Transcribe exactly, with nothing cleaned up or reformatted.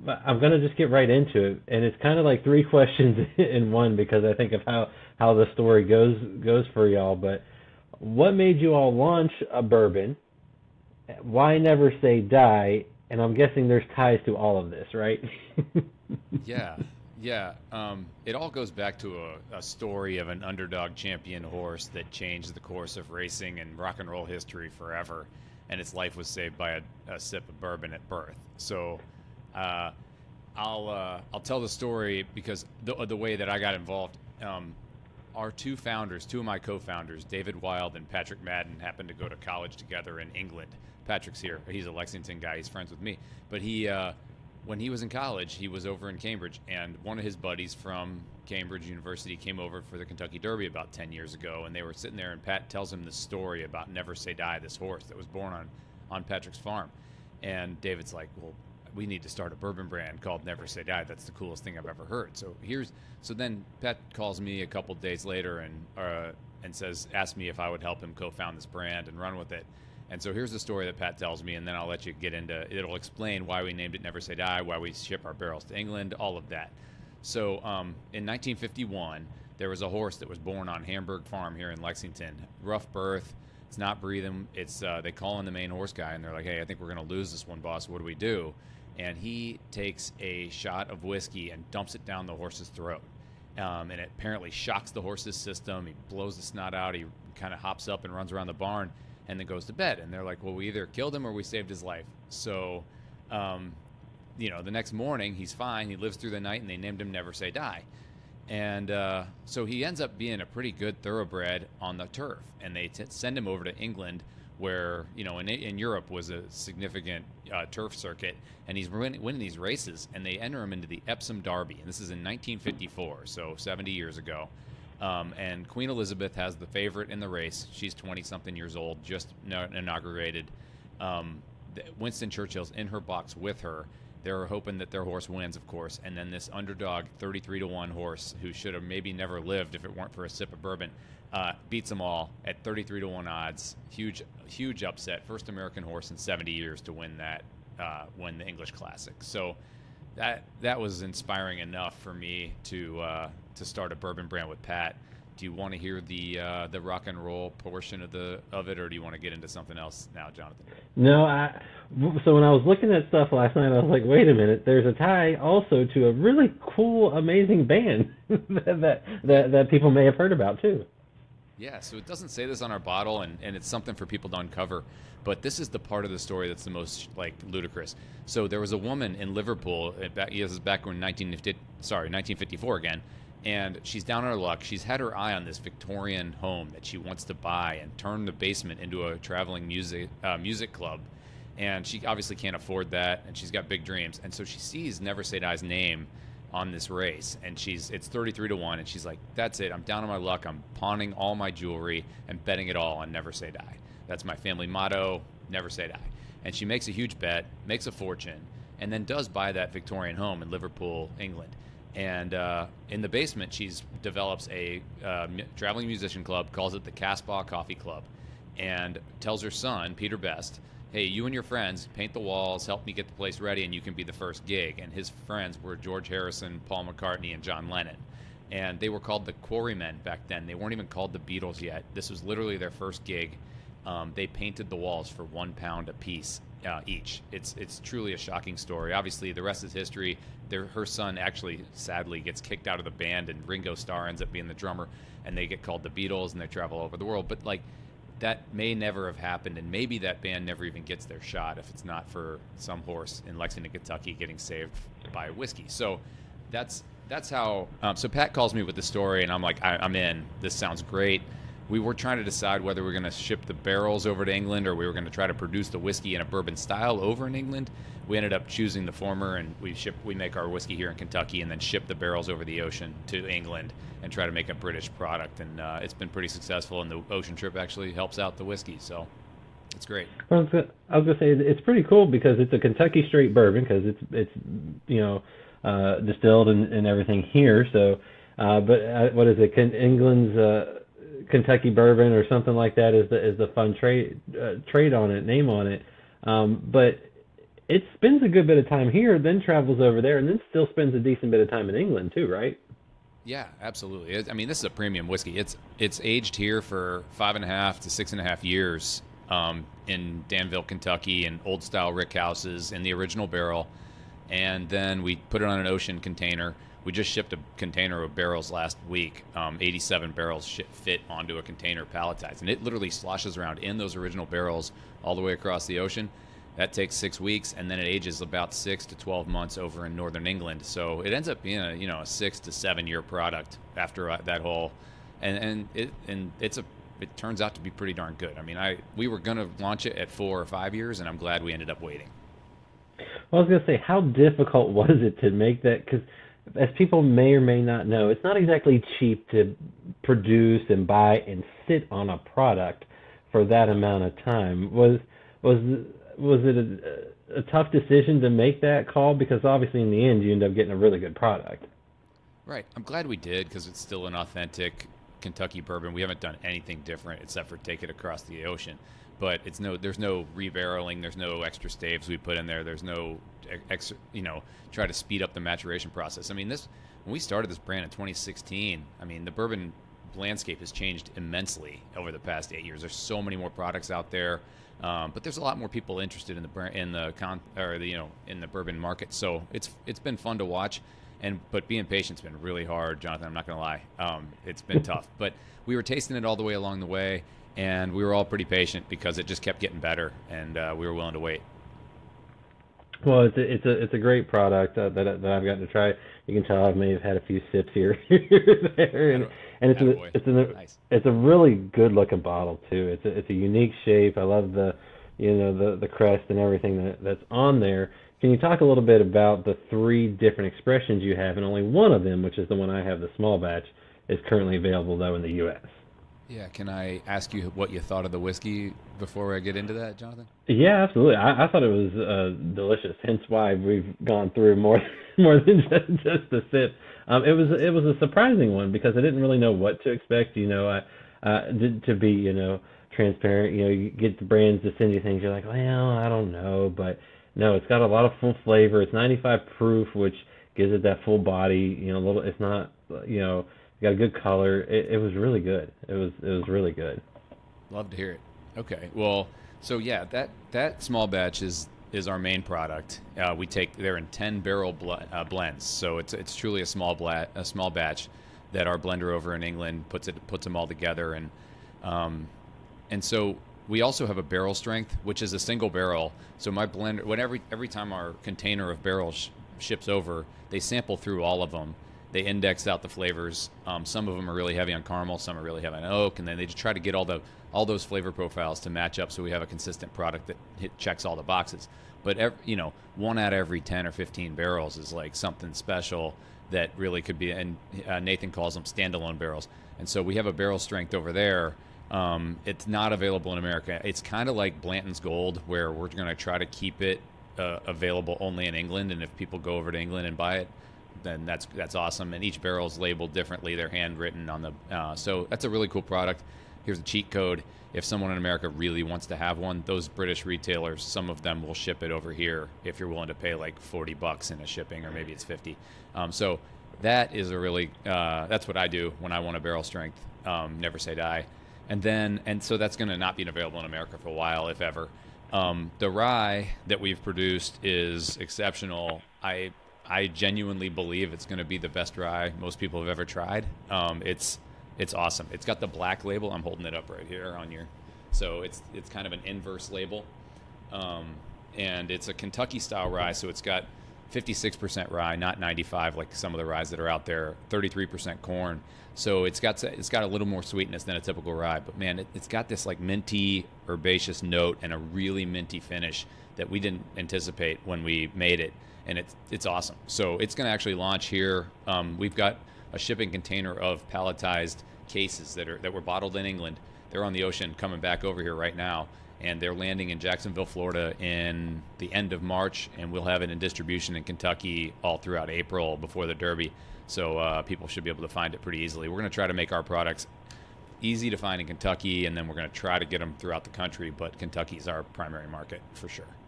I'm gonna just get right into it, and it's kind of like three questions in one because I think of how how the story goes goes for y'all. But what made you all launch a bourbon? Why never say die? And I'm guessing there's ties to all of this, right? Yeah, yeah. Um, it all goes back to a, a story of an underdog champion horse that changed the course of racing and rock and roll history forever, and its life was saved by a, a sip of bourbon at birth. So, uh, I'll uh, I'll tell the story because the the way that I got involved. Um, our two founders, two of my co-founders, David Wild and Patrick Madden, happened to go to college together in England. Patrick's here; he's a Lexington guy. He's friends with me, but he. Uh, when he was in college, he was over in Cambridge, and one of his buddies from Cambridge University came over for the Kentucky Derby about ten years ago, and they were sitting there, and Pat tells him the story about Never Say Die, this horse that was born on, on Patrick's farm. And David's like, well, we need to start a bourbon brand called Never Say Die. That's the coolest thing I've ever heard. So here's, so then Pat calls me a couple days later and uh, and says, ask me if I would help him co-found this brand and run with it. And so here's the story that Pat tells me, and then I'll let you get into it'll explain why we named it Never Say Die, why we ship our barrels to England, all of that. So um, in nineteen fifty-one, there was a horse that was born on Hamburg Farm here in Lexington. Rough birth. It's not breathing. It's uh, they call in the main horse guy, and they're like, hey, I think we're going to lose this one, boss. What do we do? And he takes a shot of whiskey and dumps it down the horse's throat. Um, and it apparently shocks the horse's system. He blows the snot out. He kind of hops up and runs around the barn and then goes to bed. And they're like, well, we either killed him or we saved his life. So, um, you know, the next morning, he's fine. He lives through the night, and they named him Never Say Die. And uh, so he ends up being a pretty good thoroughbred on the turf. And they t- send him over to England, where, you know, in, in Europe was a significant uh, turf circuit. And he's win- winning these races, and they enter him into the Epsom Derby. And this is in nineteen fifty-four, so seventy years ago. Um, and Queen Elizabeth has the favorite in the race. She's twenty-something years old, just no- inaugurated. Um, Winston Churchill's in her box with her. They're hoping that their horse wins, of course. And then this underdog, thirty-three to one horse, who should have maybe never lived if it weren't for a sip of bourbon, uh, beats them all at thirty-three to one odds. Huge, huge upset. First American horse in seventy years to win that, uh, win the English Classic. So that that was inspiring enough for me to uh, to start a bourbon brand with Pat. Do you want to hear the uh, the rock and roll portion of the of it, or do you want to get into something else now, Jonathan? No, I. So when I was looking at stuff last night, I was like, wait a minute. There's a tie also to a really cool, amazing band that, that that that people may have heard about too. Yeah, so it doesn't say this on our bottle, and, and it's something for people to uncover. But this is the part of the story that's the most like ludicrous. So there was a woman in Liverpool. uh, Back, this is back when nineteen fifty, sorry, nineteen fifty-four again, and she's down on her luck. She's had her eye on this Victorian home that she wants to buy and turn the basement into a traveling music uh, music club. And she obviously can't afford that, and she's got big dreams. And so she sees Never Say Die's name on this race, and she's it's thirty-three to one, and she's like, that's it, I'm down on my luck, I'm pawning all my jewelry and betting it all on Never Say Die. That's my family motto, Never Say Die. And she makes a huge bet, makes a fortune, and then does buy that Victorian home in Liverpool, England. And uh, in the basement, she develops a uh, mu- traveling musician club, calls it the Casbah Coffee Club, and tells her son, Peter Best, hey, you and your friends paint the walls, help me get the place ready, and you can be the first gig. And his friends were George Harrison, Paul McCartney, and John Lennon. And they were called the Quarrymen back then. They weren't even called the Beatles yet. This was literally their first gig. Um, they painted the walls for one pound a piece uh, each. It's it's truly a shocking story. Obviously, the rest is history. Their, her son actually, sadly, gets kicked out of the band, and Ringo Starr ends up being the drummer, and they get called the Beatles, and they travel all over the world. But, like, that may never have happened, and maybe that band never even gets their shot if it's not for some horse in Lexington, Kentucky getting saved by whiskey. So that's that's how um, so Pat calls me with the story, and I'm like, I, I'm in. This sounds great. We were trying to decide whether we were going to ship the barrels over to England, or we were going to try to produce the whiskey in a bourbon style over in England. We ended up choosing the former, and we ship we make our whiskey here in Kentucky and then ship the barrels over the ocean to England and try to make a British product. And uh, it's been pretty successful, and the ocean trip actually helps out the whiskey, so it's great. I was gonna, I was gonna say it's pretty cool because it's a Kentucky straight bourbon because it's it's you know uh, distilled and, and everything here. So, uh, but uh, what is it? Ken, England's uh, Kentucky bourbon or something like that is the is the fun trade uh, trade on it, name on it. Um, but it spends a good bit of time here, then travels over there, and then still spends a decent bit of time in England too, right? Yeah, absolutely. It- I mean, this is a premium whiskey. It's it's aged here for five and a half to six and a half years um, in Danville, Kentucky, in old style rick houses in the original barrel, and then we put it on an ocean container. We just shipped a container of barrels last week. Um, eighty-seven barrels sh- fit onto a container palletized, and it literally sloshes around in those original barrels all the way across the ocean. That takes six weeks, and then it ages about six to twelve months over in northern England. So it ends up being a you know a six to seven year product after uh, that whole, and and it and it's a it turns out to be pretty darn good. I mean, I we were gonna launch it at four or five years, and I'm glad we ended up waiting. Well, I was gonna say, how difficult was it to make that? Because as people may or may not know, it's not exactly cheap to produce and buy and sit on a product for that amount of time. Was was was it a, a tough decision to make that call? Because obviously, in the end, you end up getting a really good product. Right. I'm glad we did because it's still an authentic Kentucky bourbon. We haven't done anything different except for take it across the ocean. But it's no, there's no rebarreling. There's no extra staves we put in there. There's no extra, you know, try to speed up the maturation process. I mean, this when we started this brand in twenty sixteen. I mean, the bourbon landscape has changed immensely over the past eight years. There's so many more products out there, um, but there's a lot more people interested in the br- in the con or the you know in the bourbon market. So it's it's been fun to watch. And but being patient's been really hard, Jonathan. I'm not going to lie. Um, it's been tough. But we were tasting it all the way along the way, and we were all pretty patient because it just kept getting better, and uh, we were willing to wait. Well, it's a, it's a it's a great product uh, that that I've gotten to try. You can tell I may have had a few sips here, here there, and, and it's a, it's a nice. It's a really good looking bottle too. It's a, it's a unique shape. I love the you know the the crest and everything that that's on there. Can you talk a little bit about the three different expressions you have, and only one of them, which is the one I have, the small batch, is currently available though in the U S. Yeah, can I ask you what you thought of the whiskey before I get into that, Jonathan? Yeah, absolutely. I, I thought it was uh, delicious. Hence why we've gone through more more than just, just a sip. Um, it was it was a surprising one because I didn't really know what to expect. You know, I, uh, to, to be you know transparent. You know, you get the brands to send you things. You're like, well, I don't know, but no, it's got a lot of full flavor. It's ninety-five proof, which gives it that full body. You know, a little. It's not. You know, got a good color. It, it was really good. It was. It was really good. Love to hear it. Okay. Well, so yeah, that that small batch is is our main product. Uh, we take they're in ten barrel bl- uh, blends, so it's it's truly a small bla- a small batch that our blender over in England puts it puts them all together, and um, and so. We also have a barrel strength, which is a single barrel. So my blender, when every every time our container of barrels sh- ships over, they sample through all of them. They index out the flavors. Um, some of them are really heavy on caramel, some are really heavy on oak, and then they just try to get all the all those flavor profiles to match up, so we have a consistent product that hit, checks all the boxes. But every, you know, one out of every ten or fifteen barrels is like something special that really could be. And uh, Nathan calls them standalone barrels. And so we have a barrel strength over there. Um, it's not available in America. It's kind of like Blanton's Gold, where we're going to try to keep it uh, available only in England. And if people go over to England and buy it, then that's that's awesome. And each barrel is labeled differently. They're handwritten on the. Uh, so that's a really cool product. Here's a cheat code. If someone in America really wants to have one, those British retailers, some of them will ship it over here if you're willing to pay like forty bucks in a shipping, or maybe it's fifty. Um, so that is a really uh, that's what I do when I want a barrel strength. Um, never say die. And then, and so that's going to not be available in America for a while, if ever. Um, the rye that we've produced is exceptional. I I genuinely believe it's going to be the best rye most people have ever tried. Um, it's it's awesome. It's got the black label. I'm holding it up right here on your. So it's it's kind of an inverse label, um, and it's a Kentucky style rye. So it's got fifty-six percent rye, not ninety-five like some of the ryes that are out there. thirty-three percent corn. So it's got it's got a little more sweetness than a typical rye, but man, it, it's got this like minty, herbaceous note and a really minty finish that we didn't anticipate when we made it, and it's it's awesome. So it's going to actually launch here. Um, we've got a shipping container of palletized cases that are that were bottled in England. They're on the ocean coming back over here right now, and they're landing in Jacksonville, Florida in the end of March, and we'll have it in distribution in Kentucky all throughout April before the Derby. So uh, people should be able to find it pretty easily. We're going to try to make our products easy to find in Kentucky, and then we're going to try to get them throughout the country, but Kentucky is our primary market for sure.